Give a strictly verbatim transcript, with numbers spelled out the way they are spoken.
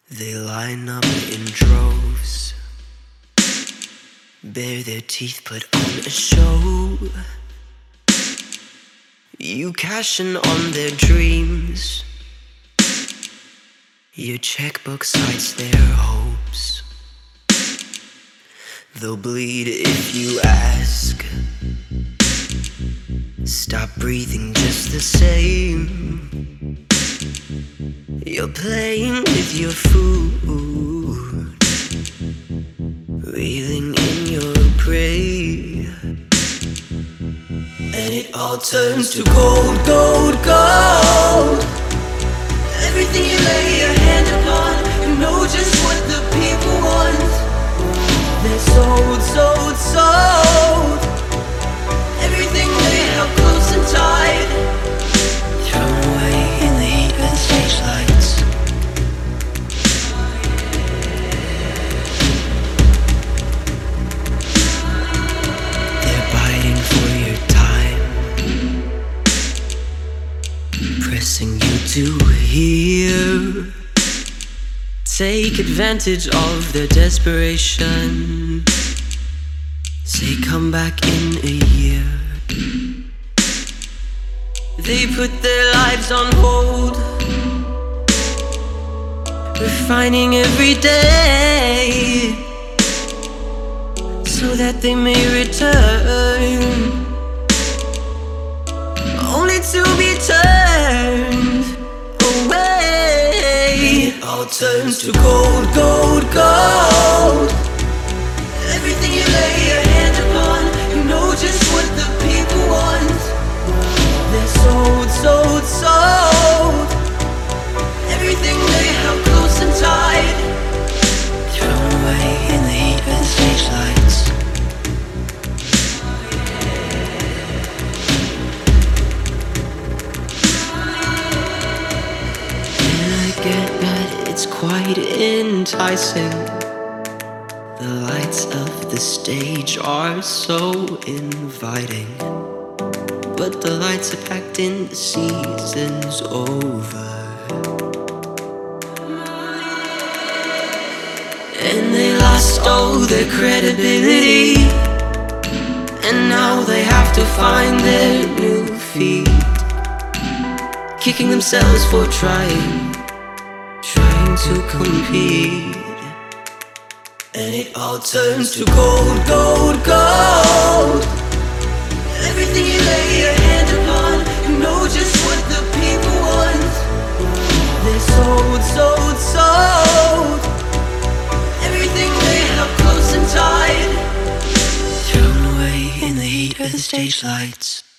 They line up in droves, bare their teeth, put on a show. You cashing on their dreams, your checkbook cites their hopes. They'll bleed if you ask, stop breathing just the same. You're playing with your food, reeling in your prey, and it all turns to gold, gold, gold. Everything you lay your hand upon, you know just what the people want. They're sold, sold, sold. Everything they held close and tight, thrown away in the heat of the stage lights. They're biting for your time, pressing you to hear. Take advantage of their desperation. Say come back in a year. They put their lives on hold, refining every day, so that they may return, only to be turned away. It all turns to gold, gold, gold. Everything you lay your hand upon, you know just what the people want. They're sold, sold, sold. Everything they held close and tight, thrown away in the heat of the stage lights. And I get that it's quite enticing. The lights of the stage are so inviting, but the lights are packed in, the season's over. And they lost all their credibility, and now they have to find their new feet, kicking themselves for trying, trying to compete. And it all turns to gold, gold, gold. Everything you lay your hand upon, you know just what the people want. They're sold, sold, sold. Everything they held close and tight, thrown away in the heat of the stage lights.